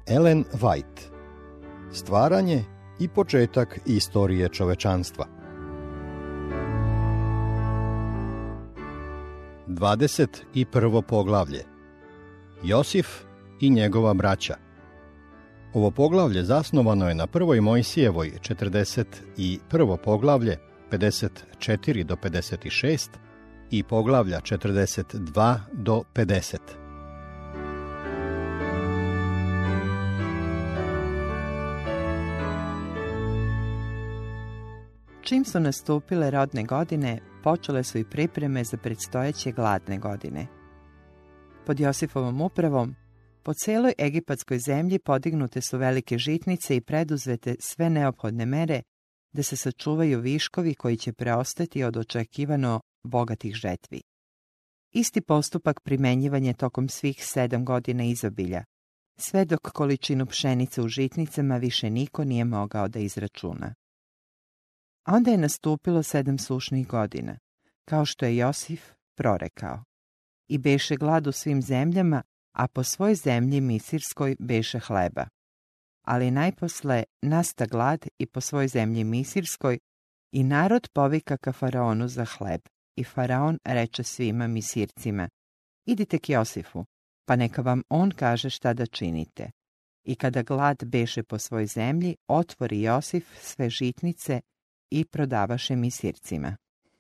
Ellen White. Stvaranje i početak istorije čovečanstva. 21. poglavlje. Josif i njegova braća. Ovo poglavlje zasnovano je na 1. Mojsijevoj 41. poglavlje 54 do 56 i poglavlja 42 do 50. Čim su nastupile rodne godine, počele su i pripreme za predstojeće gladne godine. Pod Josifovom upravom, po cijeloj egipatskoj zemlji podignute su velike žitnice i preduzete sve neophodne mere da se sačuvaju viškovi koji će preostati od očekivano bogatih žetvi. Isti postupak primenjivan je tokom svih 7 godina izobilja, sve dok količinu pšenice u žitnicama više niko nije mogao da izračuna. A onda je nastupilo 7 sušnih godina, kao što je Josif prorekao. I beše glad u svim zemljama, a po svoj zemlji Misirskoj beše hleba. Ali najposle nasta glad i po svoj zemlji Misirskoj, i narod povika ka faraonu za hleb. I faraon reče svima Misircima: idite k Josifu, pa neka vam on kaže šta da činite. I kada glad beše po svoj zemlji, otvori Josif sve žitnice i prodavaše Misircima.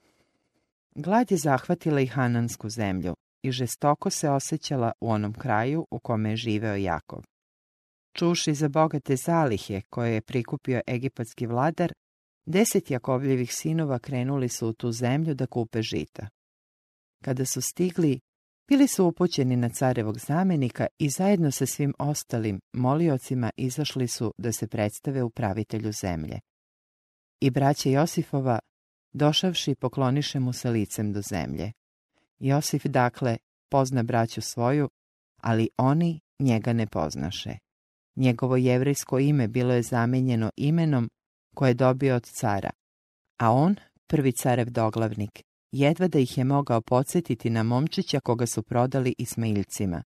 Glad je zahvatila i Hanansku zemlju i žestoko se osjećala u onom kraju u kome je živeo Jakov. Čuši za bogate zalihe koje je prikupio egipatski vladar, 10 Jakovljevih sinova krenuli su u tu zemlju da kupe žita. Kada su stigli, bili su upućeni na carevog zamenika i zajedno sa svim ostalim moliocima izašli su da se predstave upravitelju zemlje. I braće Josifova, došavši, pokloniše mu se licem do zemlje. Josif, dakle, pozna braću svoju, ali oni njega ne poznaše. Njegovo jevrejsko ime bilo je zamenjeno imenom koje je dobio od cara, a on, prvi carev doglavnik, jedva da ih je mogao podsjetiti na momčića koga su prodali Ismailcima.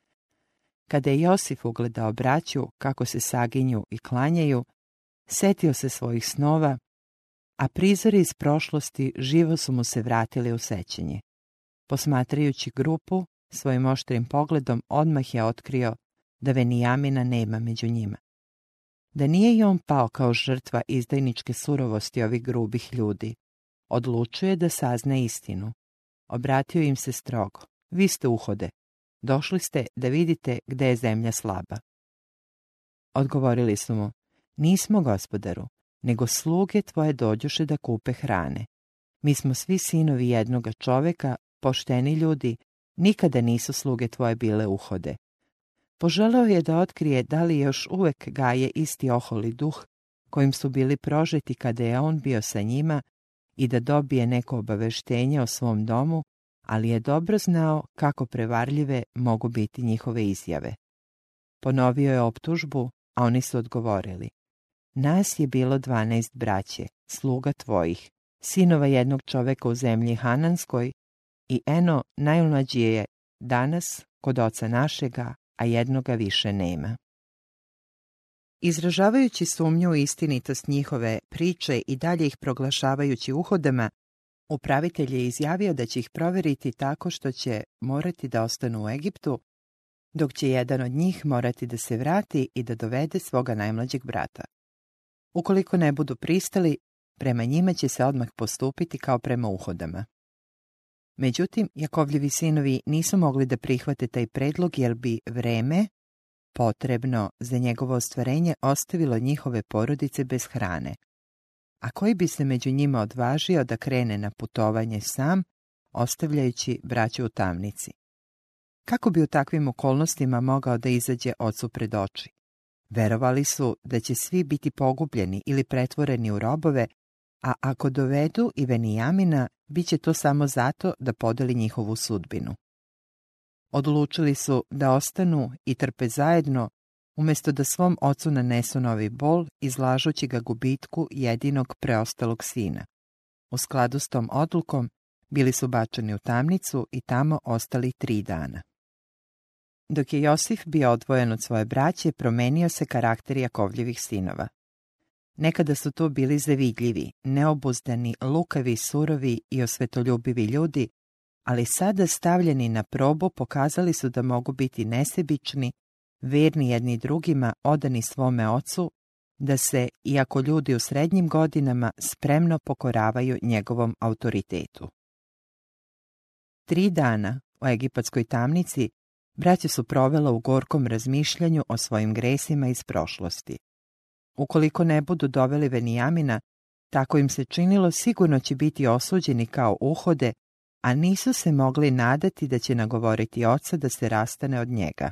Kada je Josif ugledao braću kako se saginju i klanjaju, setio se svojih snova, a prizori iz prošlosti živo su mu se vratili u sećanje. Posmatrajući grupu, svojim oštrim pogledom odmah je otkrio da Venijamina nema među njima. Da nije i on pao kao žrtva izdajničke surovosti ovih grubih ljudi, odlučuje da sazna istinu. Obratio im se strogo: vi ste uhode, došli ste da vidite gde je zemlja slaba. Odgovorili su mu: nismo, gospodaru, nego sluge tvoje dođoše da kupe hrane. Mi smo svi sinovi jednoga čoveka, pošteni ljudi, nikada nisu sluge tvoje bile uhode. Poželeo je da otkrije da li još uvek gaje isti oholi duh kojim su bili prožeti kada je on bio sa njima i da dobije neko obaveštenje o svom domu, ali je dobro znao kako prevarljive mogu biti njihove izjave. Ponovio je optužbu, a oni su odgovorili: nas je bilo 12 braće, sluga tvojih, sinova jednog čoveka u zemlji Hananskoj, i eno, najmlađi je danas kod oca našega, a jednoga više nema. Izražavajući sumnju u istinitost njihove priče i dalje ih proglašavajući uhodama, upravitelj je izjavio da će ih proveriti tako što će morati da ostanu u Egiptu, dok će jedan od njih morati da se vrati i da dovede svoga najmlađeg brata. Ukoliko ne budu pristali, prema njima će se odmah postupiti kao prema uhodama. Međutim, Jakovljevi sinovi nisu mogli da prihvate taj predlog jer bi vreme potrebno za njegovo ostvarenje ostavilo njihove porodice bez hrane. A koji bi se među njima odvažio da krene na putovanje sam, ostavljajući braću u tamnici? Kako bi u takvim okolnostima mogao da izađe ocu pred oči? Verovali su da će svi biti pogubljeni ili pretvoreni u robove, a ako dovedu i Venijamina, bit će to samo zato da podeli njihovu sudbinu. Odlučili su da ostanu i trpe zajedno, umjesto da svom ocu nanesu novi bol, izlažući ga gubitku jedinog preostalog sina. U skladu s tom odlukom, bili su bačeni u tamnicu i tamo ostali 3 dana. dok je Josif bio odvojen od svoje braće, promenio se karakter Jakovljevih sinova. Nekada su to bili zavidljivi, neobuzdani, lukavi, surovi i osvetoljubivi ljudi, ali sada stavljeni na probu pokazali su da mogu biti nesebični, verni jedni drugima, odani svome ocu, da se, iako ljudi u srednjim godinama, spremno pokoravaju njegovom autoritetu. 3 dana u egipatskoj tamnici braća su provela u gorkom razmišljanju o svojim gresima iz prošlosti. Ukoliko ne budu doveli Venijamina, tako im se činilo, sigurno će biti osuđeni kao uhode, a nisu se mogli nadati da će nagovoriti oca da se rastane od njega.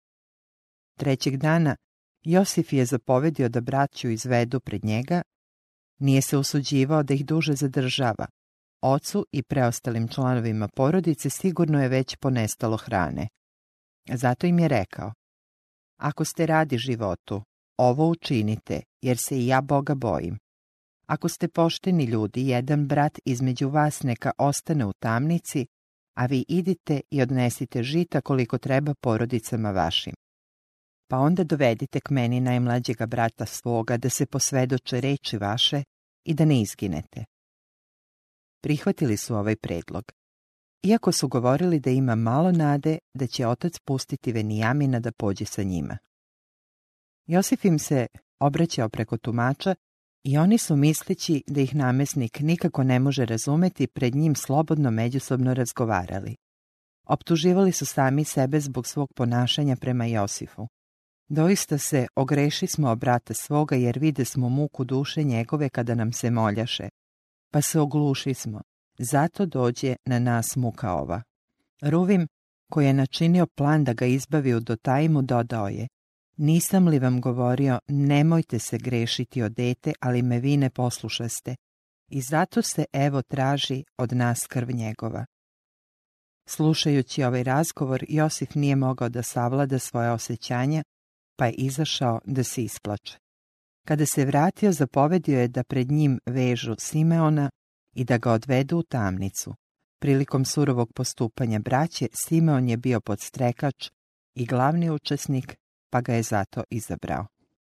3. dana Josif je zapovedio da braću izvedu pred njega, nije se usuđivao da ih duže zadržava. Ocu i preostalim članovima porodice sigurno je već ponestalo hrane. Zato im je rekao: ako ste radi životu, ovo učinite, jer se i ja Boga bojim. Ako ste pošteni ljudi, jedan brat između vas neka ostane u tamnici, a vi idite i odnesite žita koliko treba porodicama vašim. Pa onda dovedite k meni najmlađega brata svoga da se posvedoče reči vaše i da ne izginete. Prihvatili su ovaj predlog, iako su govorili da ima malo nade da će otac pustiti Venijamina da pođe sa njima. Josif im se obraćao preko tumača i oni su, misleći da ih namesnik nikako ne može razumeti, pred njim slobodno međusobno razgovarali. Optuživali su sami sebe zbog svog ponašanja prema Josifu. Doista se ogreši smo o brata svoga, jer vide smo muku duše njegove kada nam se moljaše, pa se ogluši smo, zato dođe na nas muka ova. Ruvim, koji je načinio plan da ga izbavi u Dotaimu, dodao je: nisam li vam govorio, nemojte se grešiti o dete, ali me vi ne poslušaste, i zato se evo traži od nas krv njegova. Slušajući ovaj razgovor, Josif nije mogao da savlada svoje osjećanja, pa je izašao da se isplače. Kada se vratio, zapovedio je da pred njim vežu Simeona i da ga odvedu u tamnicu. Prilikom surovog postupanja braće, Simeon je bio podstrekač i glavni učesnik, pa ga je zato izabrao.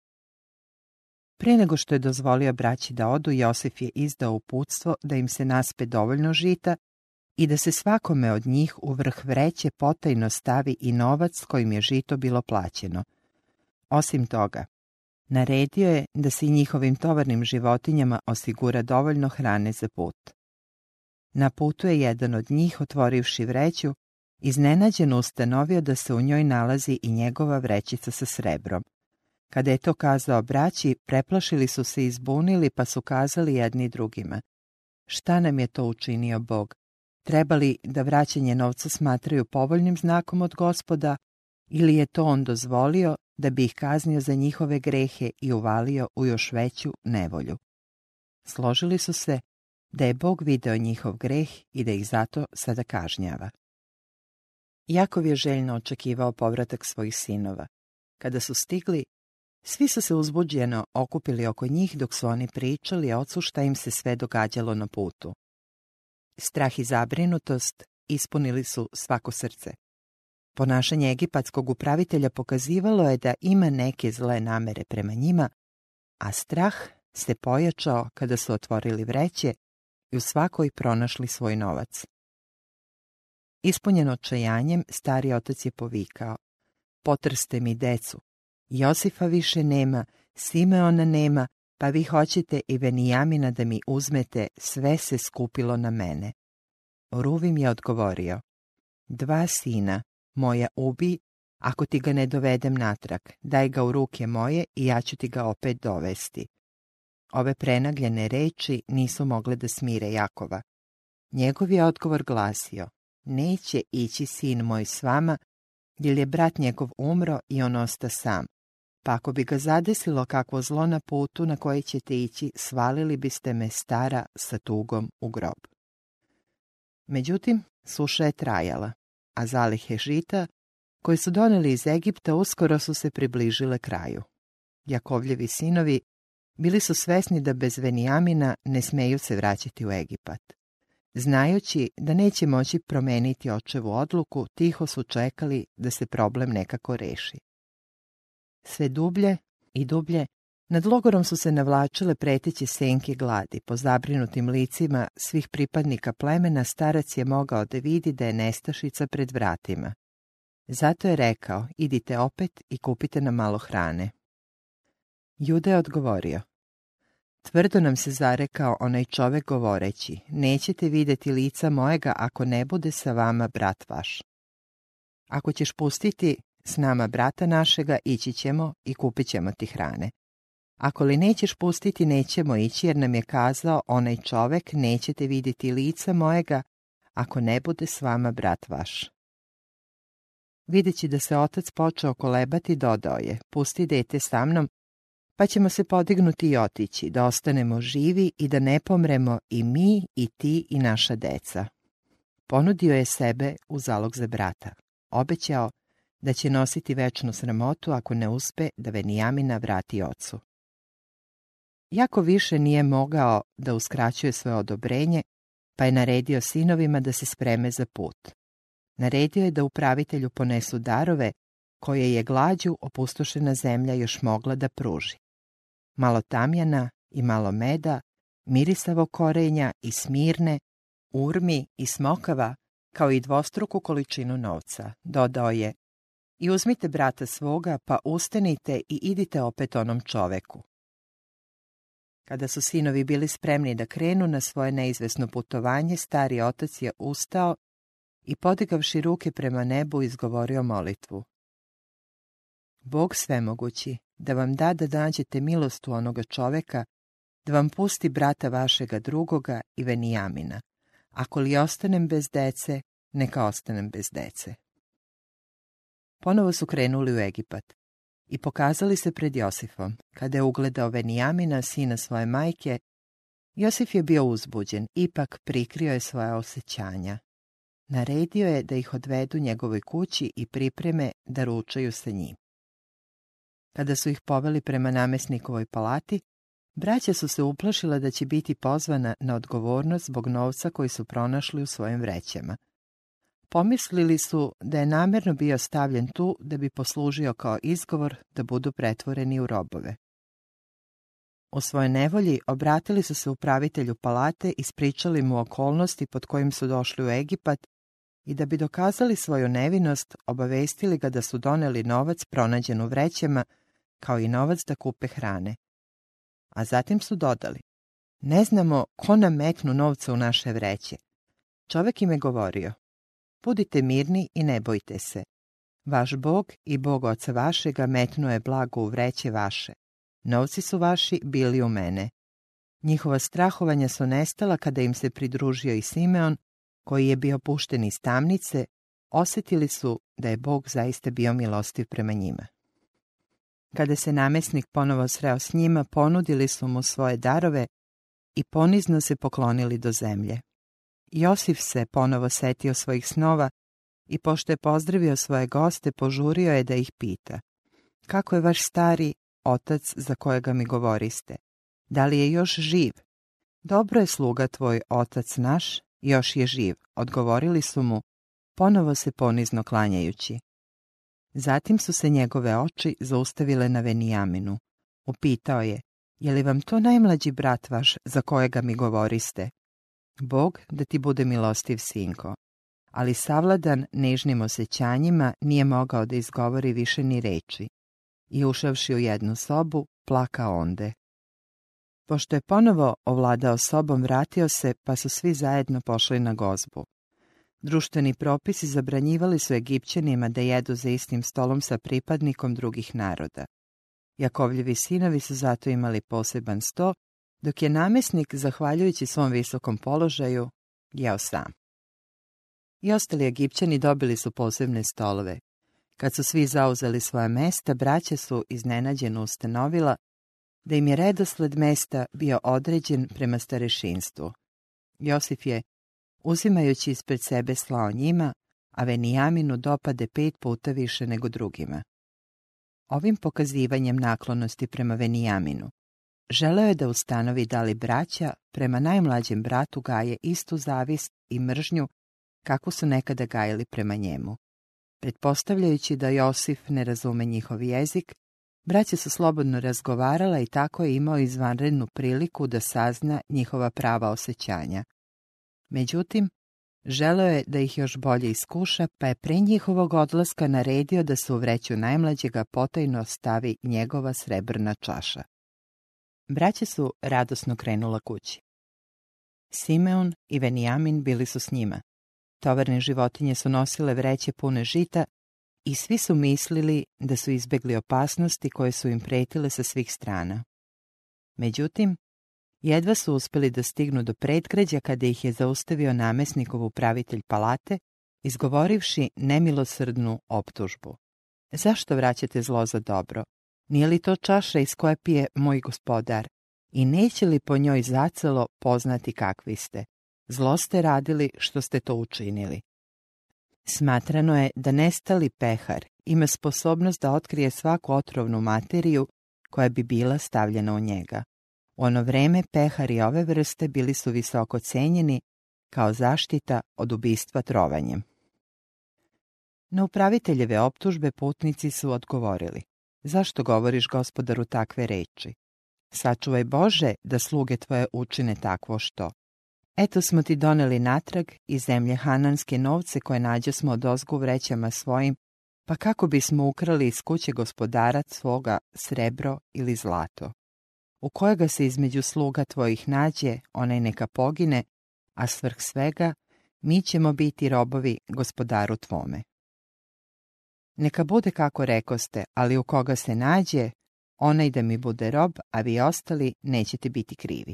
Prije nego što je dozvolio braći da odu, Josif je izdao uputstvo da im se naspe dovoljno žita i da se svakome od njih u vrh vreće potajno stavi i novac kojim je žito bilo plaćeno. Osim toga, naredio je da se i njihovim tovarnim životinjama osigura dovoljno hrane za put. Na putu je jedan od njih, otvorivši vreću, iznenađeno ustanovio da se u njoj nalazi i njegova vrećica sa srebrom. Kada je to kazao braći, preplašili su se i izbunili, pa su kazali jedni drugima: šta nam je to učinio Bog? Treba li da vraćanje novca smatraju povoljnim znakom od Gospoda, ili je to on dozvolio da bi ih kaznio za njihove grehe i uvalio u još veću nevolju? Složili su se da je Bog video njihov greh i da ih zato sada kažnjava. Jakov je željno očekivao povratak svojih sinova. Kada su stigli, svi su se uzbuđeno okupili oko njih dok su oni pričali ocu šta im se sve događalo na putu. Strah i zabrinutost ispunili su svako srce. Ponašanje egipatskog upravitelja pokazivalo je da ima neke zle namere prema njima, a strah se pojačao kada su otvorili vreće i u svakoj pronašli svoj novac. Ispunjen očajanjem, stari otac je povikao: potrste mi decu, Josifa više nema, Simeona nema, pa vi hoćete i Venijamina da mi uzmete, sve se skupilo na mene. Ruvim je odgovorio: 2 sina moja ubi, ako ti ga ne dovedem natrag, daj ga u ruke moje i ja ću ti ga opet dovesti. Ove prenagljene reči nisu mogle da smire Jakova. Njegov je odgovor glasio: neće ići sin moj s vama, jer je brat njegov umro i on osta sam. Pa ako bi ga zadesilo kakvo zlo na putu na koji ćete ići, svalili biste me, stara, sa tugom u grob. Međutim, suša je trajala, a zalihe žita koje su doneli iz Egipta uskoro su se približile kraju. Jakovljevi sinovi bili su svesni da bez Venijamina ne smeju se vraćati u Egipat. Znajući da neće moći promeniti očevu odluku, tiho su čekali da se problem nekako reši. Sve dublje i dublje nad logorom su se navlačile preteće senke gladi. Po zabrinutim licima svih pripadnika plemena starac je mogao da vidi da je nestašica pred vratima. Zato je rekao, idite opet i kupite nam malo hrane. Juda je odgovorio, tvrdo nam se zarekao onaj čovek govoreći, nećete vidjeti lica mojega ako ne bude sa vama brat vaš. Ako ćeš pustiti s nama brata našega, ići ćemo i kupit ćemo ti hrane. Ako li nećeš pustiti, nećemo ići, jer nam je kazao onaj čovek, nećete vidjeti lica mojega ako ne bude s vama brat vaš. Videći da se otac počeo kolebati, dodao je, pusti dete sa mnom, pa ćemo se podignuti i otići, da ostanemo živi i da ne pomremo i mi, i ti, i naša deca. Ponudio je sebe u zalog za brata. Obećao da će nositi večnu sramotu ako ne uspe da Venijamina vrati ocu. Jako više nije mogao da uskraćuje svoje odobrenje, pa je naredio sinovima da se spreme za put. Naredio je da upravitelju ponesu darove koje je glađu opustošena zemlja još mogla da pruži. Malo tamjana i malo meda, mirisavo korenja i smirne, urmi i smokava, kao i dvostruku količinu novca. Dodao je, i uzmite brata svoga, pa ustanite i idite opet onom čoveku. Kada su sinovi bili spremni da krenu na svoje neizvesno putovanje, stari otac je ustao i podigavši ruke prema nebu izgovorio molitvu. Bog svemogući, da vam da nađete milost u onoga čoveka, da vam pusti brata vašega drugoga i Venijamina. Ako li ostanem bez dece, neka ostanem bez dece. Ponovo su krenuli u Egipat i pokazali se pred Josifom. Kada je ugledao Venijamina, sina svoje majke, Josif je bio uzbuđen, ipak prikrio je svoja osjećanja. Naredio je da ih odvedu njegovoj kući i pripreme da ručaju sa njim. Kada su ih poveli prema namesnikovoj palati, braća su se uplašila da će biti pozvana na odgovornost zbog novca koji su pronašli u svojim vrećama. Pomislili su da je namjerno bio stavljen tu da bi poslužio kao izgovor da budu pretvoreni u robove. U svojoj nevolji obratili su se upravitelju palate, ispričali mu okolnosti pod kojim su došli u Egipat i da bi dokazali svoju nevinost, obavestili ga da su doneli novac pronađen u vrećama, kao i novac da kupe hrane. A zatim su dodali, ne znamo ko nam metnu novca u naše vreće. Čovek im je govorio, budite mirni i ne bojte se. Vaš Bog i Bog oca vašega metnuo je blago u vreće vaše. Novci su vaši bili u mene. Njihova strahovanja su nestala kada im se pridružio i Simeon, koji je bio pušten iz tamnice, osjetili su da je Bog zaista bio milostiv prema njima. Kada se namesnik ponovo sreo s njima, ponudili su mu svoje darove i ponizno se poklonili do zemlje. Josif se ponovo setio svojih snova i pošto je pozdravio svoje goste, požurio je da ih pita, kako je vaš stari otac za kojega mi govoriste? Da li je još živ? Dobro je sluga tvoj, otac naš, još je živ, odgovorili su mu, ponovo se ponizno klanjajući. Zatim su se njegove oči zaustavile na Venijaminu. Upitao je li vam to najmlađi brat vaš za kojega mi govoriste? Bog da ti bude milostiv, sinko. Ali savladan nežnim osjećanjima nije mogao da izgovori više ni reči. I ušavši u jednu sobu, plakao onde. Pošto je ponovo ovladao sobom, vratio se, pa su svi zajedno pošli na gozbu. Društveni propisi zabranjivali su Egipćanima da jedu za istim stolom sa pripadnikom drugih naroda. Jakovljevi sinovi su zato imali poseban sto, dok je namesnik, zahvaljujući svom visokom položaju, jeo sam. I ostali Egipćani dobili su posebne stolove. Kad su svi zauzeli svoja mesta, braća su iznenađeno ustanovila da im je redosled mesta bio određen prema starešinstvu. Josif je, uzimajući ispred sebe, slao njima, a Venijaminu dopade 5 puta više nego drugima. Ovim pokazivanjem naklonosti prema Venijaminu, želeo je da ustanovi da li braća prema najmlađem bratu gaje istu zavist i mržnju kako su nekada gajili prema njemu. Pretpostavljajući da Josif ne razume njihov jezik, braća su slobodno razgovarala i tako je imao izvanrednu priliku da sazna njihova prava osjećanja. Međutim, želeo je da ih još bolje iskuša, pa je pre njihovog odlaska naredio da se u vreću najmlađega potajno stavi njegova srebrna čaša. Braća su radosno krenula kući. Simeon i Venijamin bili su s njima. Tovarne životinje su nosile vreće pune žita i svi su mislili da su izbjegli opasnosti koje su im pretile sa svih strana. Međutim, jedva su uspjeli da stignu do predgrađa kada ih je zaustavio namesnikov upravitelj palate, izgovorivši nemilosrdnu optužbu. Zašto vraćate zlo za dobro? Nije li to čaša iz koje pije moj gospodar? I neće li po njoj zacelo poznati kakvi ste? Zlo ste radili što ste to učinili. Smatrano je da nestali pehar ima sposobnost da otkrije svaku otrovnu materiju koja bi bila stavljena u njega. U ono vreme pehari ove vrste bili su visoko cenjeni kao zaštita od ubistva trovanjem. Na upraviteljeve optužbe putnici su odgovorili: zašto govoriš gospodaru takve reči? Sačuvaj Bože da sluge tvoje učine takvo što. Eto smo ti doneli natrag iz zemlje Hananske novce koje nađosmo odozgo u vrećama svojim, pa kako bismo ukrali iz kuće gospodara svoga srebro ili zlato. U kojega se između sluga tvojih nađe, onaj neka pogine, a svrh svega mi ćemo biti robovi gospodaru tvome. Neka bude kako rekoste, ali u koga se nađe, onaj da mi bude rob, a vi ostali nećete biti krivi.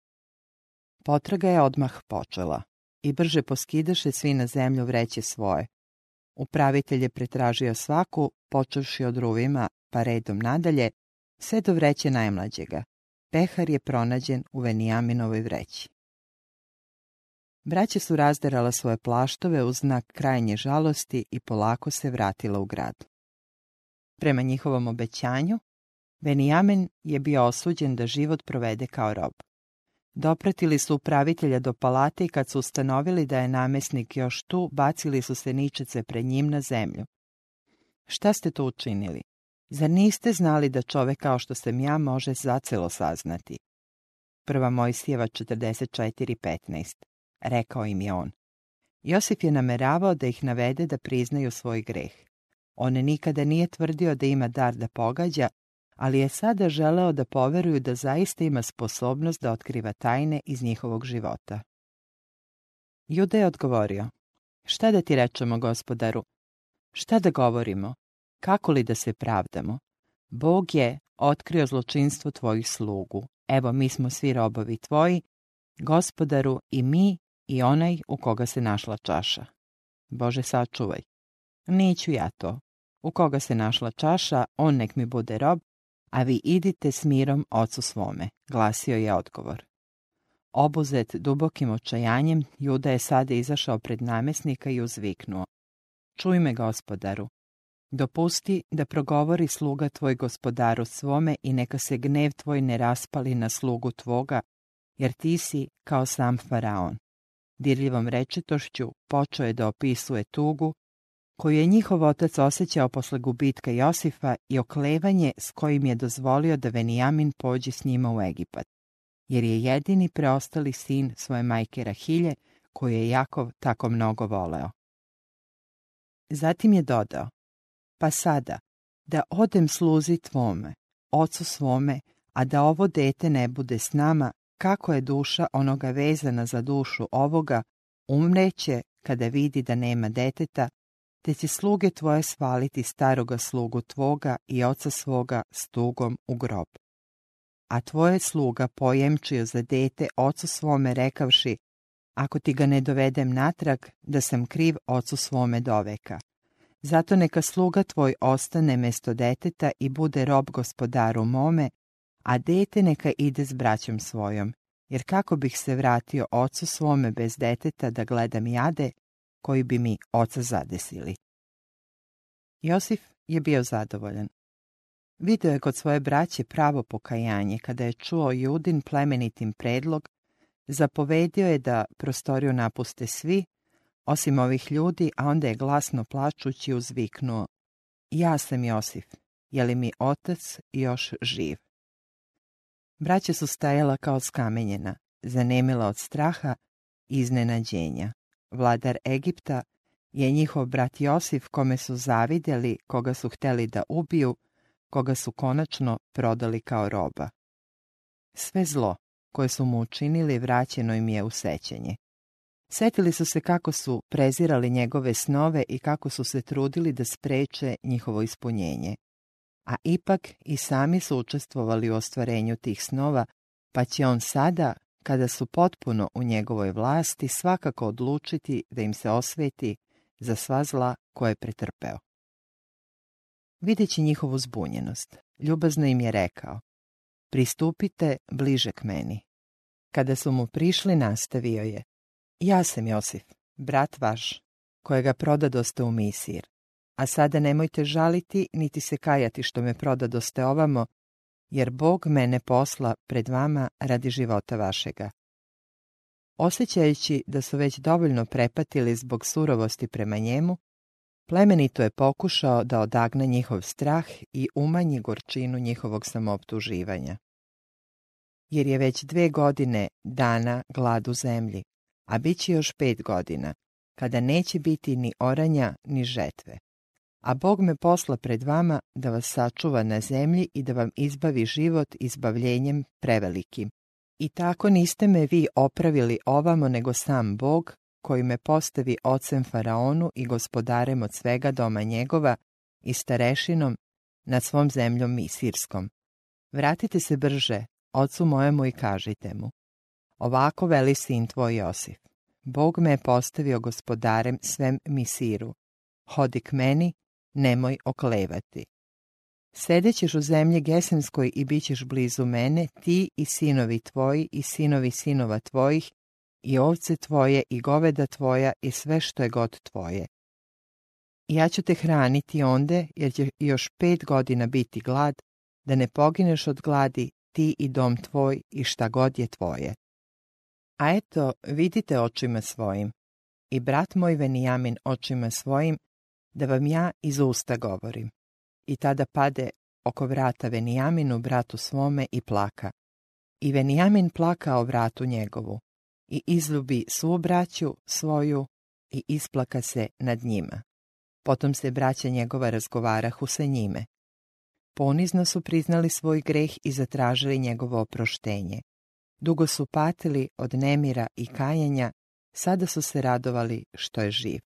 Potraga je odmah počela i brže poskidaše svi na zemlju vreće svoje. Upravitelj je pretražio svaku, počevši od ruvima pa redom nadalje, sve do vreće najmlađega. Pehar je pronađen u Venijaminovoj vreći. Braća su razderala svoje plaštove uz znak krajnje žalosti i polako se vratila u grad. Prema njihovom obećanju, Venijamin je bio osuđen da život provede kao rob. Dopratili su upravitelja do palate i kad su ustanovili da je namesnik još tu, bacili su se ničice pred njim na zemlju. Šta ste to učinili? Zar niste znali da čovek kao što sam ja može zacelo saznati? 1. Mojsijeva 44:15. Rekao im je on. Josif je nameravao da ih navede da priznaju svoj greh. On nikada nije tvrdio da ima dar da pogađa, ali je sada želeo da poveruju da zaista ima sposobnost da otkriva tajne iz njihovog života. Juda je odgovorio: šta da ti rečemo, gospodaru? Šta da govorimo? Kako li da se pravdamo? Bog je otkrio zločinstvo tvojih slugu. Evo, mi smo svi robovi tvoji, gospodaru, i mi i onaj u koga se našla čaša. Bože, sačuvaj. Neću ja to. U koga se našla čaša, on nek mi bude rob, a vi idite s mirom ocu svome, glasio je odgovor. Obuzet dubokim očajanjem, Juda je sada izašao pred namesnika i uzviknuo: čuj me, gospodaru, dopusti da progovori sluga tvoj gospodaru svome i neka se gnev tvoj ne raspali na slugu tvoga, jer ti si kao sam faraon. Dirljivom rečitošću počeo je da opisuje tugu koju je njihov otac osjećao posle gubitka Josifa i oklevanje s kojim je dozvolio da Venijamin pođe s njima u Egipat, jer je jedini preostali sin svoje majke Rahilje, koju je Jakov tako mnogo voleo. Zatim je dodao: pa sada, da odem sluzi tvome, ocu svome, a da ovo dete ne bude s nama, kako je duša onoga vezana za dušu ovoga, umreće kada vidi da nema deteta, te će sluge tvoje svaliti staroga slugu tvoga i oca svoga s tugom u grob. A tvoje sluga pojemčio za dete ocu svome rekavši: ako ti ga ne dovedem natrag, da sam kriv ocu svome doveka. Zato neka sluga tvoj ostane mesto deteta i bude rob gospodaru mome, a dete neka ide s braćom svojom, jer kako bih se vratio ocu svome bez deteta da gledam jade, koji bi mi oca zadesili. Josif je bio zadovoljan. Video je kod svoje braće pravo pokajanje kada je čuo Judin plemenitim predlog, zapovedio je da prostoriju napuste svi, osim ovih ljudi, a onda je glasno plačući uzviknuo: ja sam Josif, je li mi otac još živ? Braća su stajala kao skamenjena, zanemila od straha i iznenađenja. Vladar Egipta je njihov brat Josif, kome su zavidjeli, koga su htjeli da ubiju, koga su konačno prodali kao roba. Sve zlo koje su mu učinili vraćeno im je u sećanje. Sjetili su se kako su prezirali njegove snove i kako su se trudili da spreče njihovo ispunjenje. A ipak i sami su učestvovali u ostvarenju tih snova, pa će on sada, kada su potpuno u njegovoj vlasti, svakako odlučiti da im se osveti za sva zla koje je pretrpeo. Videći njihovu zbunjenost, ljubazno im je rekao: pristupite bliže k meni. Kada su mu prišli, nastavio je: ja sam Josif, brat vaš, kojega prodadoste u Misir. A sada nemojte žaliti, niti se kajati što me prodadoste ovamo, jer Bog mene posla pred vama radi života vašega. Osjećajući da su već dovoljno prepatili zbog surovosti prema njemu, plemenito je pokušao da odagna njihov strah i umanji gorčinu njihovog samooptuživanja. Jer je već 2 godine dana glad u zemlji, a bit će još 5 godina, kada neće biti ni oranja ni žetve. A Bog me posla pred vama da vas sačuva na zemlji i da vam izbavi život izbavljenjem prevelikim. I tako niste me vi opravili ovamo, nego sam Bog, koji me postavi ocem Faraonu i gospodarem od svega doma njegova i starešinom nad svom zemljom Misirskom. Vratite se brže, ocu mojemu, i kažite mu: ovako veli sin tvoj Josif. Bog me je postavio gospodarem svem Misiru. Hodi k meni, nemoj oklevati. Sedećeš u zemlji Gesemskoj i bit ćeš blizu mene, ti i sinovi tvoji i sinovi sinova tvojih, i ovce tvoje i goveda tvoja i sve što je god tvoje. I ja ću te hraniti onde, jer će još 5 godina biti glad, da ne pogineš od gladi, ti i dom tvoj i šta god je tvoje. A eto, vidite očima svojim, i brat moj Venijamin očima svojim, da vam ja iz usta govorim. I tada pade oko vrata Venijaminu, bratu svome, i plaka. I Venijamin plaka o vratu njegovu, i izljubi svu braću svoju, i isplaka se nad njima. Potom se braća njegova razgovarahu sa njime. Ponizno su priznali svoj greh i zatražili njegovo oproštenje. Dugo su patili od nemira i kajanja, sada su se radovali što je živ.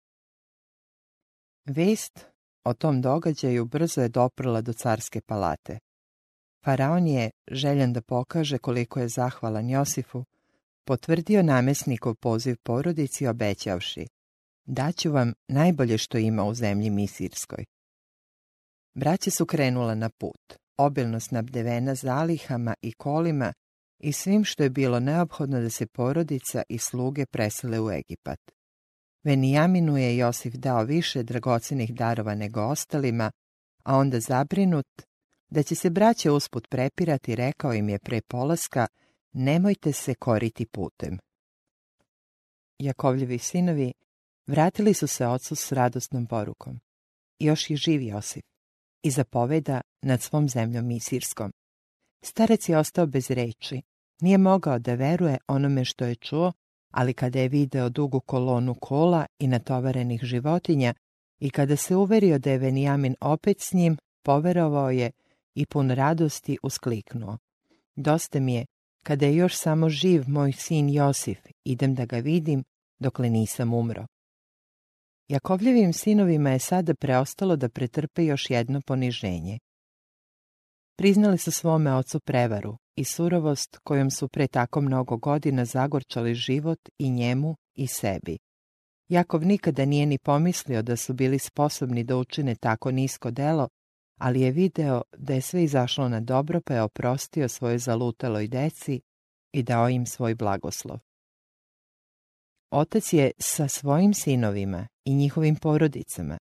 Vest o tom događaju brzo je doprla do carske palate. Faraon je, željan da pokaže koliko je zahvalan Josifu, potvrdio namjesnikov poziv porodici, obećavši: daću vam najbolje što ima u zemlji Misirskoj. Braća su krenula na put, obilno snabdevena zalihama i kolima i svim što je bilo neophodno da se porodica i sluge presele u Egipat. Venijaminu je Josif dao više dragocenih darova nego ostalima, a onda zabrinut da će se braća usput prepirati, rekao im je pre polaska: nemojte se koriti putem. Jakovljevi sinovi vratili su se ocu s radosnom porukom: još je živ Josif i zapoveda nad svom zemljom Misirskom. Starac je ostao bez reči, nije mogao da veruje onome što je čuo, ali kada je video dugu kolonu kola i natovarenih životinja i kada se uverio da je Venijamin opet s njim, poverovao je i pun radosti uskliknuo: dosta mi je, kada je još samo živ moj sin Josif, idem da ga vidim dokle nisam umro. Jakovljevim sinovima je sada preostalo da pretrpe još jedno poniženje. Priznali su svome ocu prevaru i surovost kojom su pre tako mnogo godina zagorčali život i njemu i sebi. Jakov nikada nije ni pomislio da su bili sposobni da učine tako nisko delo, ali je video da je sve izašlo na dobro, pa je oprostio svoje zalutaloj deci i dao im svoj blagoslov. Otac je sa svojim sinovima i njihovim porodicama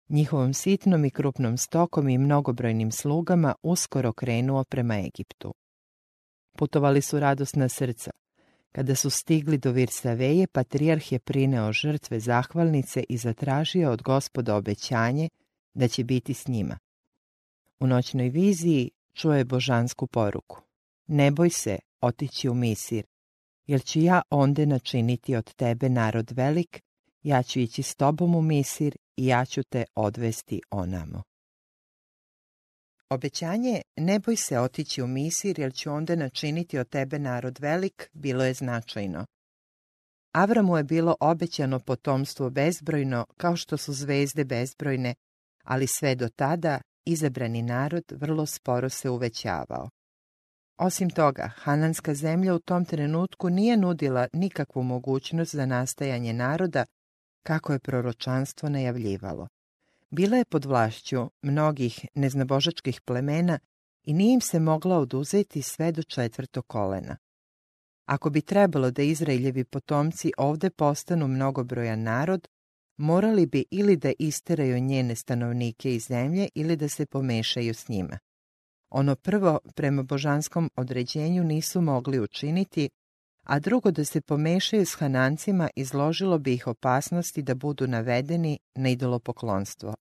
njihovom sitnom i krupnom stokom i mnogobrojnim slugama uskoro krenuo prema Egiptu. Putovali su radosna srca. Kada su stigli do Virsaveje, patrijarh je prineo žrtve zahvalnice i zatražio od Gospoda obećanje da će biti s njima. U noćnoj viziji čuo je božansku poruku. Ne boj se otići u Misir, jer ću ja onde načiniti od tebe narod velik, ja ću ići s tobom u Misir i ja ću te odvesti onamo. Obećanje ne boj se otići u Misir, jer ću onda načiniti od tebe narod velik, bilo je značajno. Avramu je bilo obećano potomstvo bezbrojno, kao što su zvezde bezbrojne, ali sve do tada izabrani narod vrlo sporo se uvećavao. Osim toga, Hananska zemlja u tom trenutku nije nudila nikakvu mogućnost za nastajanje naroda, kako je proročanstvo najavljivalo. Bila je pod vlašću mnogih neznabožačkih plemena i nije im se mogla oduzeti sve do 4. kolena. Ako bi trebalo da Izraeljevi potomci ovde postanu mnogobrojan narod, morali bi ili da isteraju njene stanovnike iz zemlje ili da se pomešaju s njima. Ono prvo, prema božanskom određenju, nisu mogli učiniti, a drugo, da se pomešaju s Hanancima, izložilo bi ih opasnosti da budu navedeni na idolopoklonstvo.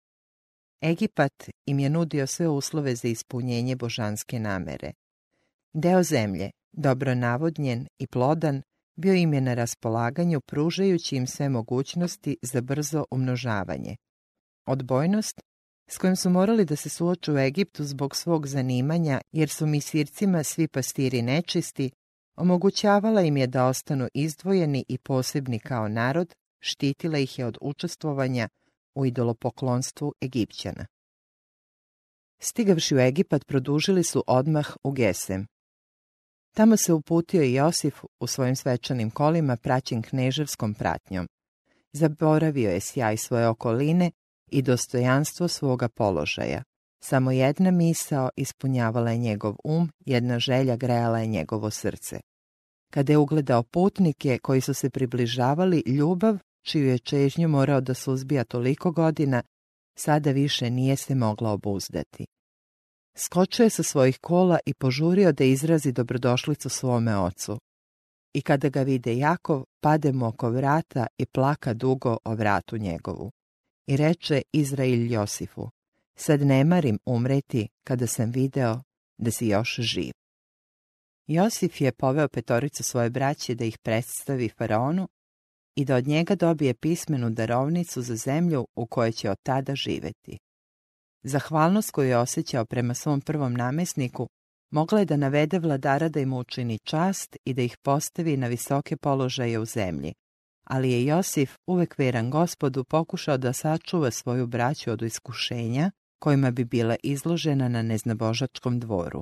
Egipat im je nudio sve uslove za ispunjenje božanske namere. Deo zemlje, dobro navodnjen i plodan, bio im je na raspolaganju, pružajući im sve mogućnosti za brzo umnožavanje. Odbojnost, s kojim su morali da se suoču u Egiptu zbog svog zanimanja, jer su Misircima svi pastiri nečisti, omogućavala im je da ostanu izdvojeni i posebni kao narod, štitila ih je od učestvovanja u idolopoklonstvu Egipćana. Stigavši u Egipat, produžili su odmah u Gesem. Tamo se uputio i Josif u svojim svečanim kolima, praćen kneževskom pratnjom. Zaboravio je sjaj svoje okoline i dostojanstvo svoga položaja. Samo jedna misao ispunjavala je njegov jedna želja grejala je njegovo srce. Kada je ugledao putnike koji su se približavali, ljubav, čiju je čežnju morao da suzbija toliko godina, sada više nije se mogla obuzdati. Skočio je sa svojih kola i požurio da izrazi dobrodošlicu svome ocu. I kada ga vide Jakov, pade mu oko vrata i plaka dugo o vratu njegovu. I reče Izrail Josifu: sad ne marim umreti kada sam video da si još živ. Josif je poveo 5 svoje braće da ih predstavi faraonu i da od njega dobije pismenu darovnicu za zemlju u kojoj će od tada živeti. Zahvalnost koju je osjećao prema svom prvom namesniku mogla je da navede vladara da im učini čast i da ih postavi na visoke položaje u zemlji, ali je Josif, uvek veran Gospodu, pokušao da sačuva svoju braću od iskušenja kojima bi bila izložena na neznabožačkom dvoru.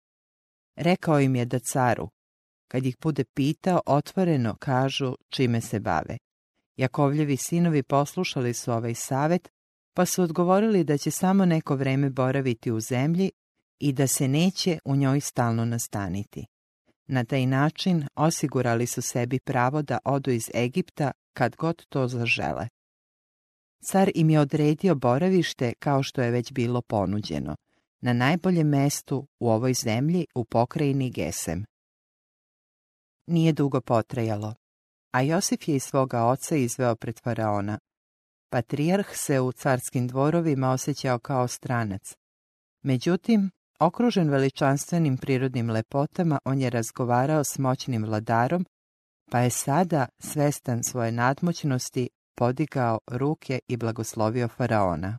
Rekao im je da caru, kad ih bude pitao, otvoreno kažu čime se bave. Jakovljevi sinovi poslušali su ovaj savet, pa su odgovorili da će samo neko vreme boraviti u zemlji i da se neće u njoj stalno nastaniti. Na taj način osigurali su sebi pravo da odu iz Egipta kad god to zažele. Car im je odredio boravište kao što je već bilo ponuđeno, na najboljem mestu u ovoj zemlji u pokrajini Gesem. Nije dugo potrajalo, a Josif je i svoga oca izveo pred faraona. Patrijarh se u carskim dvorovima osjećao kao stranac. Međutim, okružen veličanstvenim prirodnim lepotama, on je razgovarao s moćnim vladarom, pa je sada, svestan svoje nadmoćnosti, podigao ruke i blagoslovio faraona.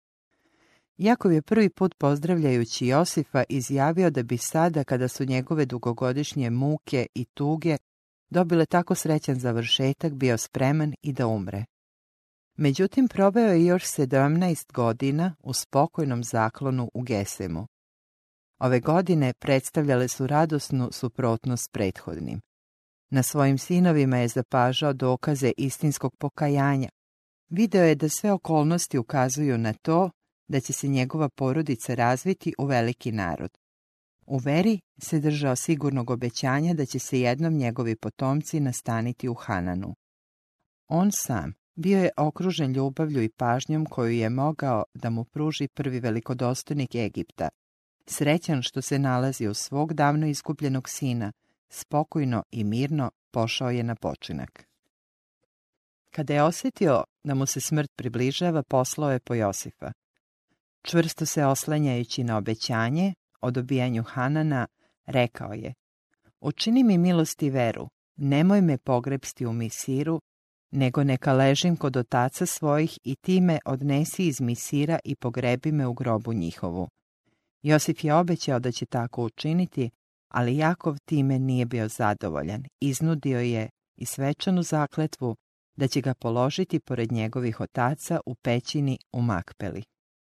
Jakov je prvi put, pozdravljajući Josifa, izjavio da bi sada, kada su njegove dugogodišnje muke i tuge dobile tako srećan završetak, bio spreman i da umre. Međutim, proveo je još 17 godina u spokojnom zaklonu u Gesemu. Ove godine predstavljale su radosnu suprotnost prethodnim. Na svojim sinovima je zapažao dokaze istinskog pokajanja. Video je da sve okolnosti ukazuju na to da će se njegova porodica razviti u veliki narod. U veri se držao sigurnog obećanja da će se jednom njegovi potomci nastaniti u Hananu. On sam, Bio je okružen ljubavlju i pažnjom koju je mogao da mu pruži prvi velikodostojnik Egipta. Srećan što se nalazi uz svog davno izgubljenog sina, spokojno i mirno pošao je na počinak. Kada je osjetio da mu se smrt približava, poslao je po Josifa. Čvrsto se oslanjajući na obećanje o dobijanju Hanana, rekao je: učini mi milost i veru, nemoj me pogrebsti u Misiru, nego neka ležim kod otaca svojih i ti me odnesi iz Misira i pogrebi me u grobu njihovu. Josif je obećao da će tako učiniti, ali Jakov time nije bio zadovoljan. Iznudio je i svečanu zakletvu da će ga položiti pored njegovih otaca u pećini u Makpeli.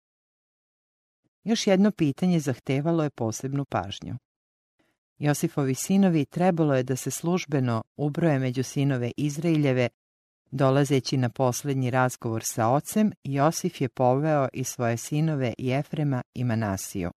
Još jedno pitanje zahtevalo je posebnu pažnju. Josifovi sinovi trebalo je da se službeno ubroje među sinove Izraeljeve. Dolazeći na posljednji razgovor sa ocem, Josif je poveo i svoje sinove Jefrema i Manasiju.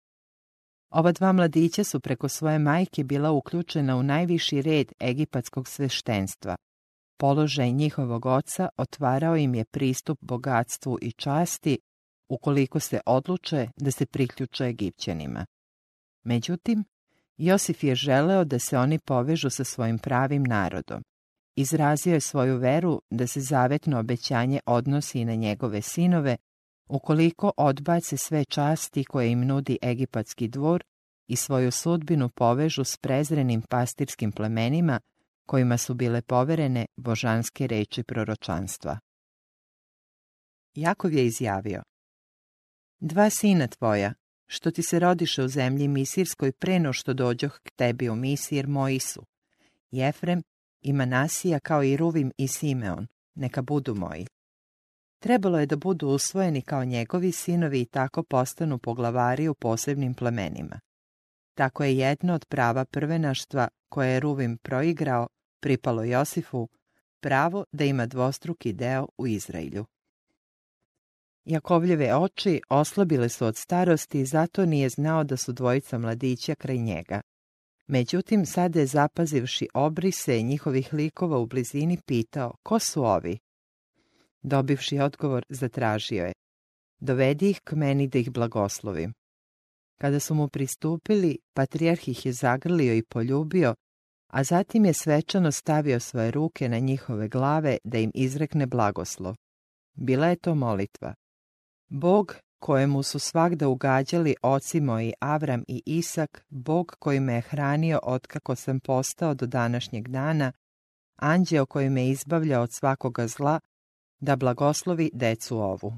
Ova dva mladića su preko svoje majke bila uključena u najviši red egipatskog sveštenstva. Položaj njihovog oca otvarao im je pristup bogatstvu i časti ukoliko se odluče da se priključe Egipćanima. Međutim, Josif je želeo da se oni povežu sa svojim pravim narodom. Izrazio je svoju veru da se zavetno obećanje odnosi i na njegove sinove, ukoliko odbace sve časti koje im nudi egipatski dvor i svoju sudbinu povežu s prezrenim pastirskim plemenima kojima su bile poverene božanske reči proročanstva. Jakov je izjavio: dva sina tvoja, što ti se rodiše u zemlji Misirskoj pre no što dođoh k tebi u Misir, moji su Jefrem i Manasija, kao i Ruvim i Simeon, neka budu moji. Trebalo je da budu usvojeni kao njegovi sinovi i tako postanu poglavari u posebnim plemenima. Tako je jedno od prava prvenaštva koje je Ruvim proigrao pripalo Josifu, pravo da ima dvostruki deo u Izraelju. Jakovljeve oči oslabile su od starosti i zato nije znao da su dvojica mladića kraj njega. Međutim, sada je zapazivši obrise njihovih likova u blizini pitao: ko su ovi? Dobivši odgovor, zatražio je: dovedi ih k meni da ih blagoslovim. Kada su mu pristupili, patrijarh ih je zagrlio i poljubio, a zatim je svečano stavio svoje ruke na njihove glave da im izrekne blagoslov. Bila je to molitva: Bog kojemu su svagda ugađali oci moji Avram i Isak, Bog koji me je hranio otkako sam postao do današnjeg dana, anđeo koji me izbavlja od svakoga zla, da blagoslovi decu ovu.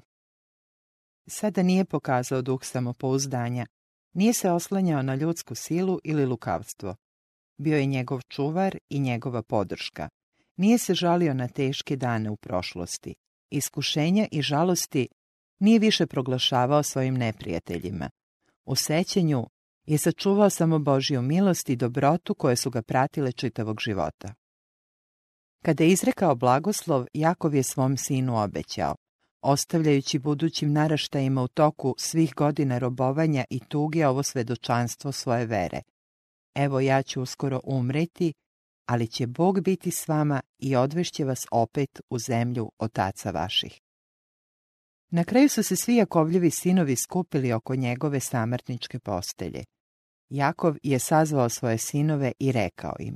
Sada nije pokazao duh samopouzdanja, nije se oslanjao na ljudsku silu ili lukavstvo. Bio je njegov čuvar i njegova podrška. Nije se žalio na teške dane u prošlosti. Iskušenja i žalosti nije više proglašavao svojim neprijateljima. U sećanju je sačuvao samo Božju milost i dobrotu koje su ga pratile čitavog života. Kada je izrekao blagoslov, Jakov je svom sinu obećao, ostavljajući budućim naraštajima u toku svih godina robovanja i tuge ovo svedočanstvo svoje vere: evo, ja ću uskoro umreti, ali će Bog biti s vama i odvešće vas opet u zemlju otaca vaših. Na kraju su se svi Jakovljevi sinovi skupili oko njegove samrtničke postelje. Jakov je sazvao svoje sinove i rekao im: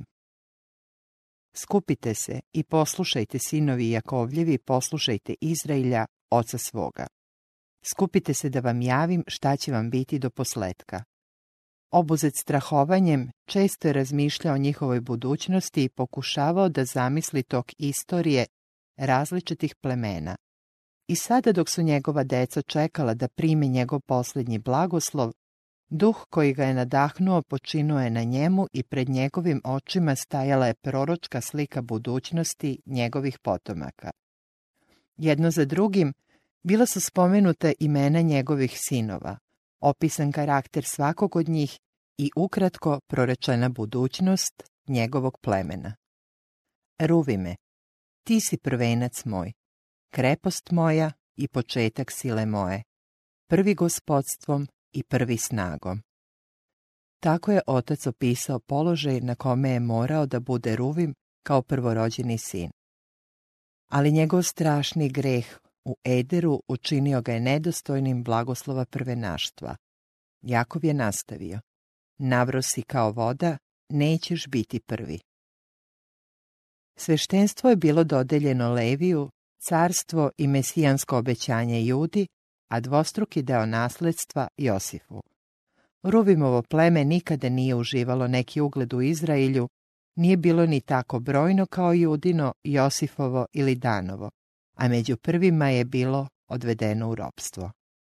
skupite se i poslušajte, sinovi Jakovljevi, poslušajte Izraelja, oca svoga. Skupite se da vam javim šta će vam biti do posletka. Obuzet strahovanjem, često je razmišljao o njihovoj budućnosti i pokušavao da zamisli tok istorije različitih plemena. I sada, dok su njegova deca čekala da prime njegov posljednji blagoslov, duh koji ga je nadahnuo počinuo je na njemu i pred njegovim očima stajala je proročka slika budućnosti njegovih potomaka. Jedno za drugim bila su spomenuta imena njegovih sinova, opisan karakter svakog od njih i ukratko prorečena budućnost njegovog plemena. Ruvime, ti si prvenac moj, krepost moja i početak sile moje, prvi gospodstvom i prvi snagom. Tako je otac opisao položaj na kome je morao da bude Ruvim kao prvorođeni sin. ali njegov strašni greh u Ederu učinio ga je nedostojnim blagoslova prvenaštva. Jakov je nastavio: navrosi kao voda, nećeš biti prvi. Sveštenstvo je bilo dodeljeno Leviju, carstvo i mesijansko obećanje Judi, a dvostruki deo nasledstva Josifu. Ruvimovo pleme nikada nije uživalo neki ugled u Izraelju, nije bilo ni tako brojno kao Judino, Josifovo ili Danovo, a među prvima je bilo odvedeno u ropstvo.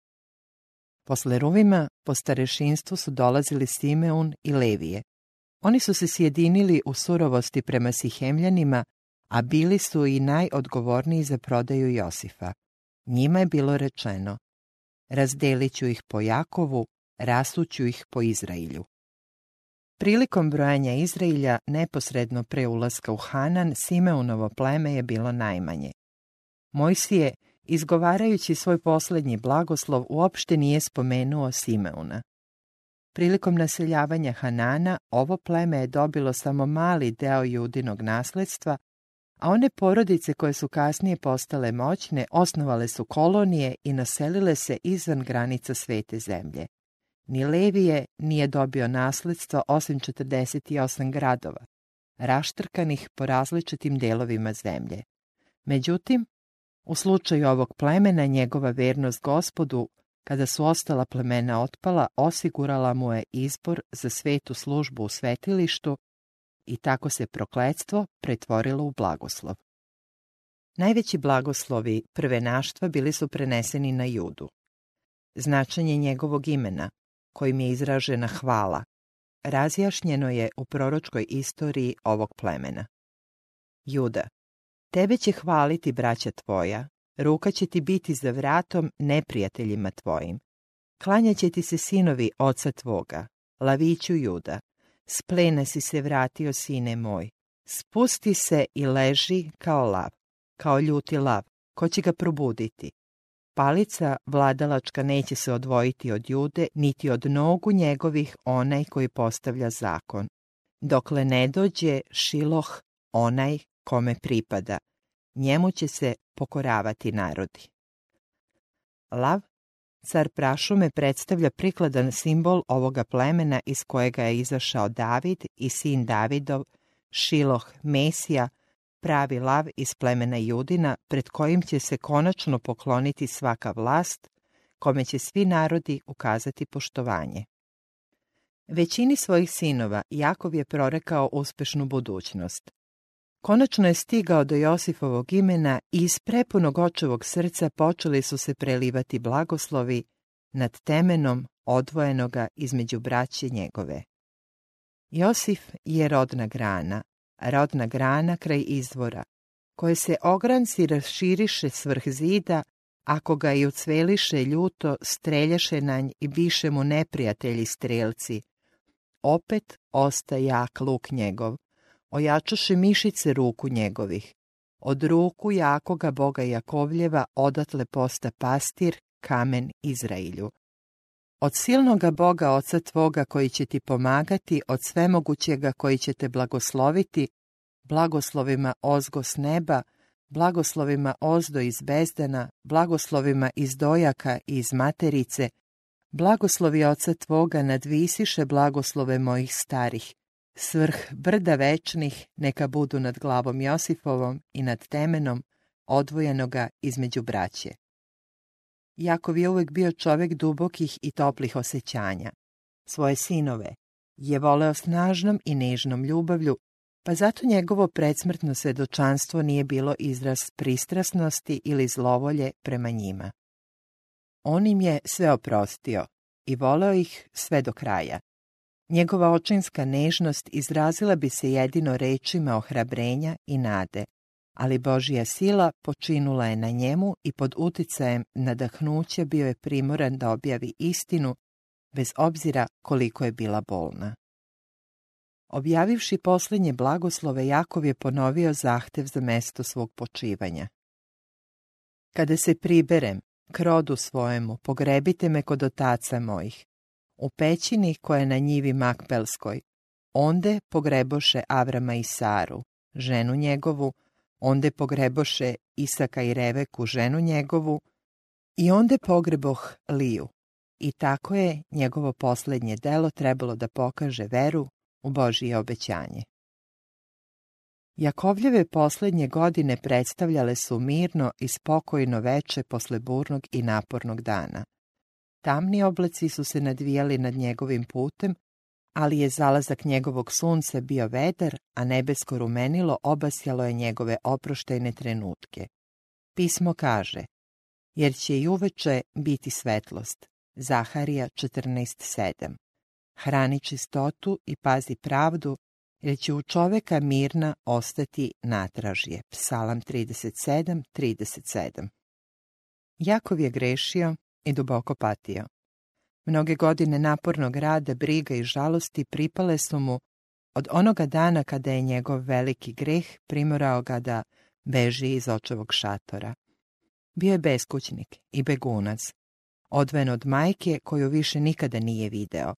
Posle Ruvima po starešinstvu su dolazili Simeun i Levije. Oni su se sjedinili u surovosti prema Sihemljanima, a bili su i najodgovorniji za prodaju Josifa. Njima je bilo rečeno: razdelit ću ih po Jakovu, rasuću ih po Izraelju. Prilikom brojanja Izraelja, neposredno pre ulaska u Hanan, Simeunovo pleme je bilo najmanje. Mojsije, izgovarajući svoj posljednji blagoslov, uopšte nije spomenuo Simeuna. Prilikom naseljavanja Hanana, ovo pleme je dobilo samo mali deo Judinog nasledstva, a one porodice koje su kasnije postale moćne osnovale su kolonije i naselile se izvan granica svete zemlje. Ni Levije nije dobio nasledstvo osim 48 gradova, raštrkanih po različitim delovima zemlje. Međutim, u slučaju ovog plemena njegova vernost Gospodu, kada su ostala plemena otpala, osigurala mu je izbor za svetu službu u svetilištu i tako se prokletstvo pretvorilo u blagoslov. Najveći blagoslovi prvenaštva bili su preneseni na Judu. Značenje njegovog imena, kojim je izražena hvala, razjašnjeno je u proročkoj istoriji ovog plemena. Juda, tebe će hvaliti braća tvoja, ruka će ti biti za vratom neprijateljima tvojim. Klanjaće ti se sinovi oca tvoga, laviću Juda. S plena si se vratio, sine moj. Spusti se i leži kao lav, kao ljuti lav, ko će ga probuditi? Palica vladalačka neće se odvojiti od Jude, niti od nogu njegovih onaj koji postavlja zakon, dokle ne dođe Šiloh, onaj kome pripada. Njemu će se pokoravati narodi. Lav, car prašume, predstavlja prikladan simbol ovoga plemena iz kojega je izašao David i sin Davidov, Šiloh, Mesija, pravi lav iz plemena Judina, pred kojim će se konačno pokloniti svaka vlast, kome će svi narodi ukazati poštovanje. Većini svojih sinova Jakov je prorekao uspešnu budućnost. Konačno je stigao do Josifovog imena i iz prepunog očevog srca počeli su se prelivati blagoslovi nad temenom odvojenoga između braće njegove. Josif je rodna grana kraj izvora, koje se ogranci raširiše svrh zida, ako ga i ucveliše ljuto, streljaše na nj i biše mu neprijatelji strelci. Opet osta jak luk njegov, ojačaše mišice ruku njegovih. Od ruku jakoga Boga Jakovljeva odatle posta pastir, kamen Izrailju. Od silnoga Boga Oca tvoga koji će ti pomagati, od svemogućega koji će te blagosloviti, blagoslovima ozgo s neba, blagoslovima ozdo iz bezdana, blagoslovima iz dojaka i iz materice, blagoslovi Oca tvoga nadvisiše blagoslove mojih starih, svrh brda večnih neka budu nad glavom Josifovom i nad temenom odvojenoga između braće. Jakov je uvijek bio čovjek dubokih i toplih osjećanja. Svoje sinove je voleo snažnom i nežnom ljubavlju, pa zato njegovo predsmrtno svedočanstvo nije bilo izraz pristrasnosti ili zlovolje prema njima. On im je sve oprostio i voleo ih sve do kraja. Njegova očinska nežnost izrazila bi se jedino rečima ohrabrenja i nade, ali Božja sila počinula je na njemu i pod uticajem nadahnuća bio je primoran da objavi istinu, bez obzira koliko je bila bolna. Objavivši posljednje blagoslove, Jakov je ponovio zahtev za mesto svog počivanja. Kada se priberem k rodu svojemu, pogrebite me kod otaca mojih, u pećini koja je na njivi Makpelskoj. Onde pogreboše Avrama i Saru, ženu njegovu, Onde pogreboše Isaka i Reveku, ženu njegovu, i onde pogreboh Liju. I tako je njegovo posljednje delo trebalo da pokaže veru u Božije obećanje. Jakovljeve posljednje godine predstavljale su mirno i spokojno veče posle burnog i napornog dana. Tamni oblaci su se nadvijali nad njegovim putem, ali je zalazak njegovog sunca bio vedar, a nebesko rumenilo obasjalo je njegove oproštajne trenutke. Pismo kaže, jer će i uveče biti svetlost. Zaharija 14:7. Hrani čistotu i pazi pravdu, jer će u čoveka mirna ostati natražje. Psalam 37:37. Jakov je grešio i duboko patio. Mnoge godine napornog rada, briga i žalosti pripale su mu od onoga dana kada je njegov veliki greh primorao ga da beži iz očevog šatora. Bio je beskućnik i begunac, odvojen od majke koju više nikada nije video.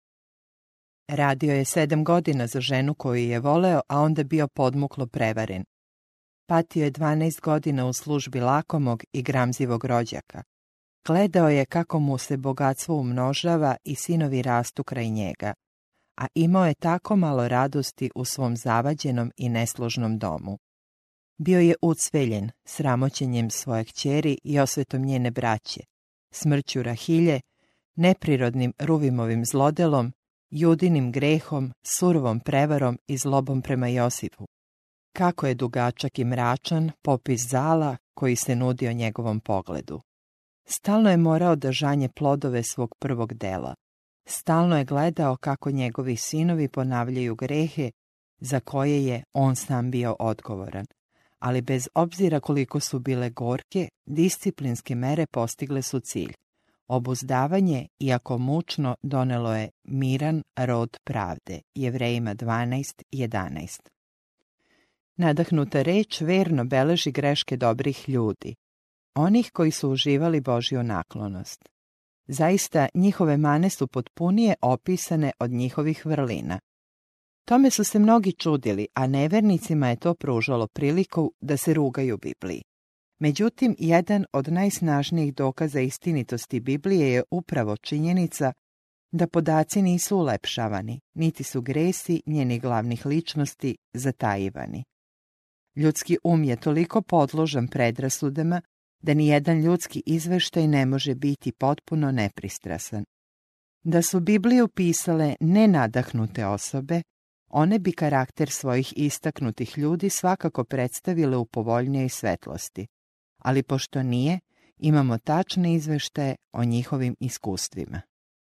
Radio je 7 godina za ženu koju je voleo, a onda bio podmuklo prevaren. Patio je 12 godina u službi lakomog i gramzivog rođaka. Gledao je kako mu se bogatstvo umnožava i sinovi rastu kraj njega, a imao je tako malo radosti u svom zavađenom i nesložnom domu. Bio je ucveljen sramoćenjem svoje kćeri i osvetom njene braće, smrću Rahilje, neprirodnim Ruvimovim zlodelom, Judinim grehom, surovom prevarom i zlobom prema Josifu. Kako je dugačak i mračan popis zala koji se nudio njegovom pogledu. Stalno je morao da žanje plodove svog prvog dela. Stalno je gledao kako njegovi sinovi ponavljaju grehe za koje je on sam bio odgovoran. Ali bez obzira koliko su bile gorke, disciplinske mere postigle su cilj. Obuzdavanje, iako mučno, donelo je miran rod pravde. Jevrejima 12:11. Nadahnuta reč verno beleži greške dobrih ljudi, onih koji su uživali Božju naklonost. Zaista, njihove mane su potpunije opisane od njihovih vrlina. Tome su se mnogi čudili, a nevernicima je to pružalo priliku da se rugaju Bibliji. Međutim, jedan od najsnažnijih dokaza istinitosti Biblije je upravo činjenica da podaci nisu ulepšavani, niti su gresi njenih glavnih ličnosti zatajivani. Ljudski je toliko podložan predrasudama da nijedan ljudski izveštaj ne može biti potpuno nepristrasan. Da su Bibliju pisale nenadahnute osobe, one bi karakter svojih istaknutih ljudi svakako predstavile u povoljnijoj svetlosti. Ali pošto nije, imamo tačne izveštaje o njihovim iskustvima.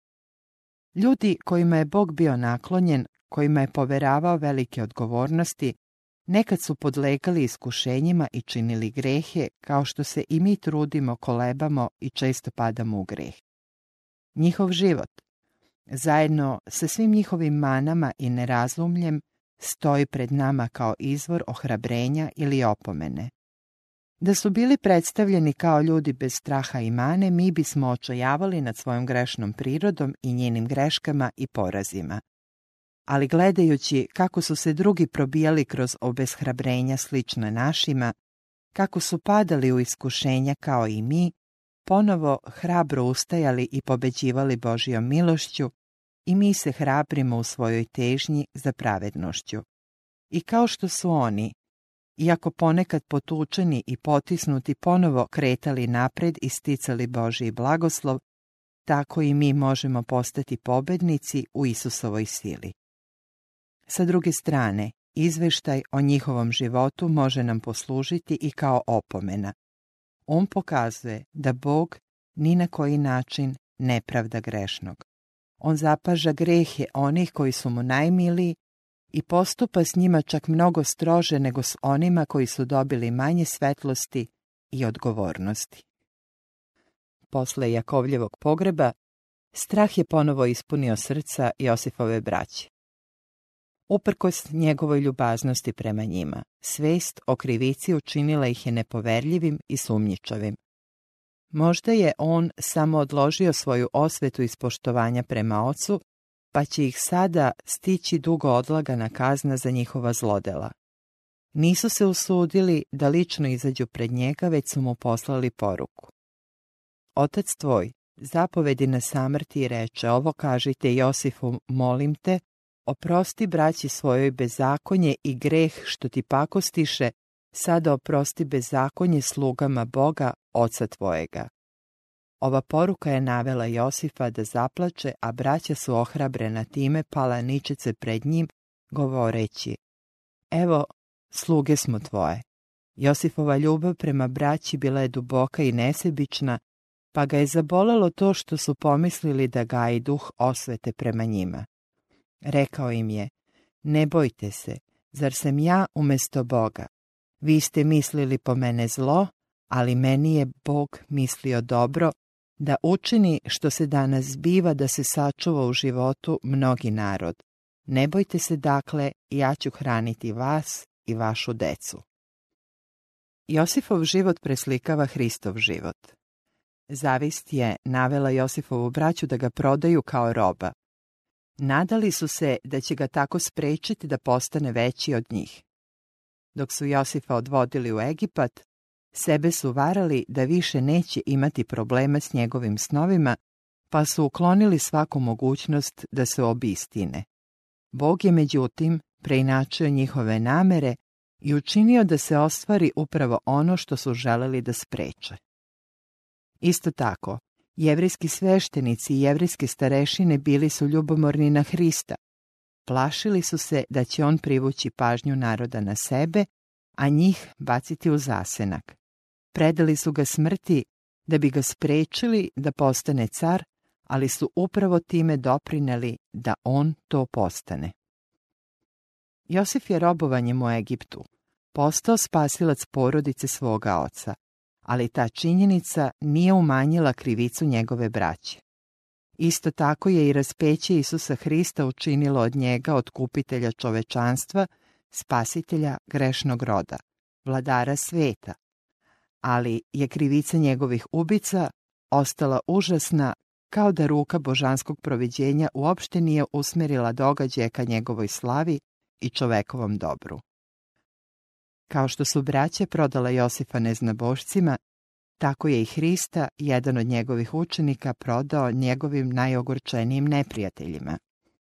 Ljudi kojima je Bog bio naklonjen, kojima je poveravao velike odgovornosti, nekad su podlegali iskušenjima i činili grehe, kao što se i mi trudimo, kolebamo i često padamo u greh. Njihov život, zajedno sa svim njihovim manama i nerazumljem, stoji pred nama kao izvor ohrabrenja ili opomene. Da su bili predstavljeni kao ljudi bez straha i mane, mi bismo očajavali nad svojom grešnom prirodom i njenim greškama i porazima. Ali gledajući kako su se drugi probijali kroz obeshrabrenja slična našima, kako su padali u iskušenja kao i mi, ponovo hrabro ustajali i pobeđivali Božjom milošću, i mi se hrabrimo u svojoj težnji za pravednošću. I kao što su oni, iako ponekad potučeni i potisnuti, ponovo kretali napred i sticali Božji blagoslov, tako i mi možemo postati pobednici u Isusovoj sili. Sa druge strane, izveštaj o njihovom životu može nam poslužiti i kao opomena. On pokazuje da Bog ni na koji način ne pravda grešnog. On zapaža grehe onih koji su mu najmiliji i postupa s njima čak mnogo strože nego s onima koji su dobili manje svetlosti i odgovornosti. Posle Jakovljevog pogreba, strah je ponovo ispunio srca Josifove braće. Uprkos njegovoj ljubaznosti prema njima, svest o krivici učinila ih je nepoverljivim i sumnjičavim. Možda je on samo odložio svoju osvetu iz poštovanja prema ocu, pa će ih sada stići dugo odlagana kazna za njihova zlodela. Nisu se usudili da lično izađu pred njega, već su mu poslali poruku. Otac tvoj zapovedi na samrti i reče, ovo kažite Josifu, molim te, oprosti braći svojoj bezakonje i greh što ti pakostiše, sada oprosti bezakonje slugama Boga, oca tvojega. Ova poruka je navela Josifa da zaplače, a braća su ohrabrena time pala ničice pred njim, govoreći, evo, sluge smo tvoje. Josifova ljubav prema braći bila je duboka i nesebična, pa ga je zabolelo to što su pomislili da gaji duh osvete prema njima. Rekao im je, ne bojte se, zar sam ja umjesto Boga? Vi ste mislili po mene zlo, ali meni je Bog mislio dobro, da učini što se danas zbiva da se sačuva u životu mnogi narod. Ne bojte se dakle, ja ću hraniti vas i vašu decu. Josifov život preslikava Hristov život. Zavist je navela Josifovu braću da ga prodaju kao roba. Nadali su se da će ga tako sprečiti da postane veći od njih. Dok su Josifa odvodili u Egipat, sebe su varali da više neće imati problema s njegovim snovima, pa su uklonili svaku mogućnost da se obistine. Bog je međutim preinačio njihove namere i učinio da se ostvari upravo ono što su želeli da spreče. Isto tako, jevrijski sveštenici i jevrijske starešine bili su ljubomorni na Hrista. Plašili su se da će on privući pažnju naroda na sebe, a njih baciti u zasenak. Predali su ga smrti da bi ga sprečili da postane car, ali su upravo time doprineli da on to postane. Josif je robovanjem u Egiptu postao spasilac porodice svoga oca, ali ta činjenica nije umanjila krivicu njegove braće. Isto tako je i raspeće Isusa Hrista učinilo od njega otkupitelja čovečanstva, spasitelja grešnog roda, vladara sveta, ali je krivica njegovih ubica ostala užasna, kao da ruka božanskog proviđenja uopšte nije usmerila događaje ka njegovoj slavi i čovekovom dobru. Kao što su braće prodala Josifa neznabošcima, tako je i Hrista, jedan od njegovih učenika, prodao njegovim najogorčenijim neprijateljima.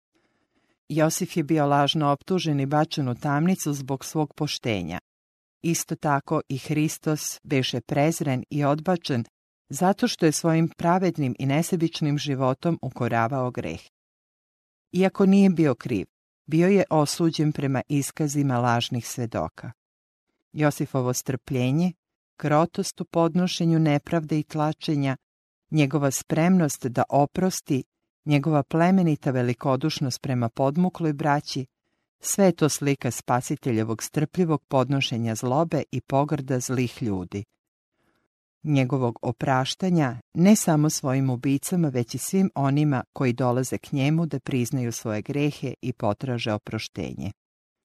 Josif je bio lažno optužen i bačen u tamnicu zbog svog poštenja. Isto tako i Hristos beše prezren i odbačen zato što je svojim pravednim i nesebičnim životom ukoravao greh. Iako nije bio kriv, bio je osuđen prema iskazima lažnih svedoka. Josifovo strpljenje, krotost u podnošenju nepravde i tlačenja, njegova spremnost da oprosti, njegova plemenita velikodušnost prema podmukloj braći, sve je to slika spasiteljevog strpljivog podnošenja zlobe i pogrda zlih ljudi. Njegovog opraštanja ne samo svojim ubicama, već i svim onima koji dolaze k njemu da priznaju svoje grehe i potraže oproštenje.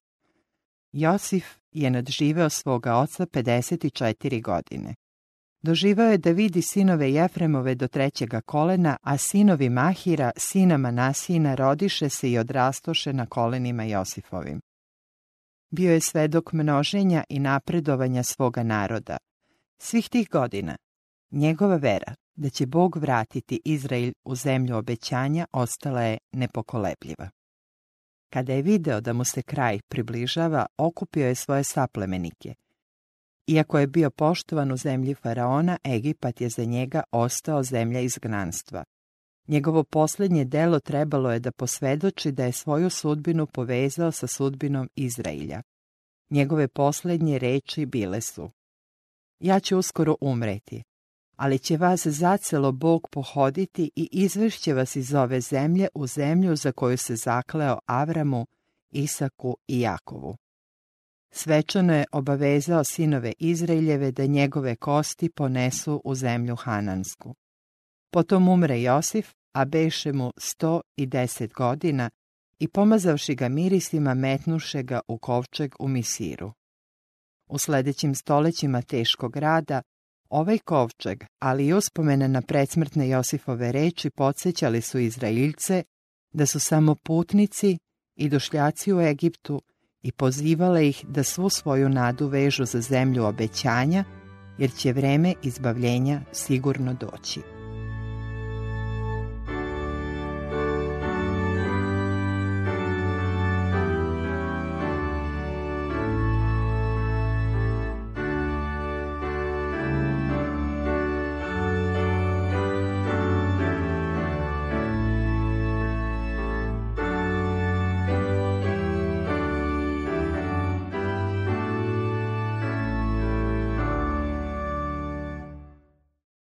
Josif je nadživeo svoga oca 54 godine. Doživeo je da vidi sinove Jefremove do 3. kolena, a sinovi Mahira, sina Manasijina, rodiše se i odrastoše na kolenima Josifovim. Bio je svedok množenja i napredovanja svoga naroda. Svih tih godina njegova vera da će Bog vratiti Izrael u zemlju obećanja ostala je nepokolebljiva. Kada je video da mu se kraj približava, okupio je svoje saplemenike. Iako je bio poštovan u zemlji faraona, Egipat je za njega ostao zemlja izgnanstva. Njegovo posljednje delo trebalo je da posvedoči da je svoju sudbinu povezao sa sudbinom Izraelja. Njegove posljednje reči bile su: ja ću uskoro umreti, ali će vas zacelo Bog pohoditi i izvešće vas iz ove zemlje u zemlju za koju se zakleo Avramu, Isaku i Jakovu. Svečano je obavezao sinove Izraeljeve da njegove kosti ponesu u zemlju Hanansku. Potom umre Josif, a beše mu 110 godina, i pomazavši ga mirisima metnuše ga u kovčeg u Misiru. U sljedećim stolećima teškog rada, ovaj kovčeg, ali i uspomene na predsmrtne Josifove reči podsjećali su Izraeljce da su samo putnici i došljaci u Egiptu i pozivale ih da svu svoju nadu vežu za zemlju obećanja, jer će vreme izbavljenja sigurno doći.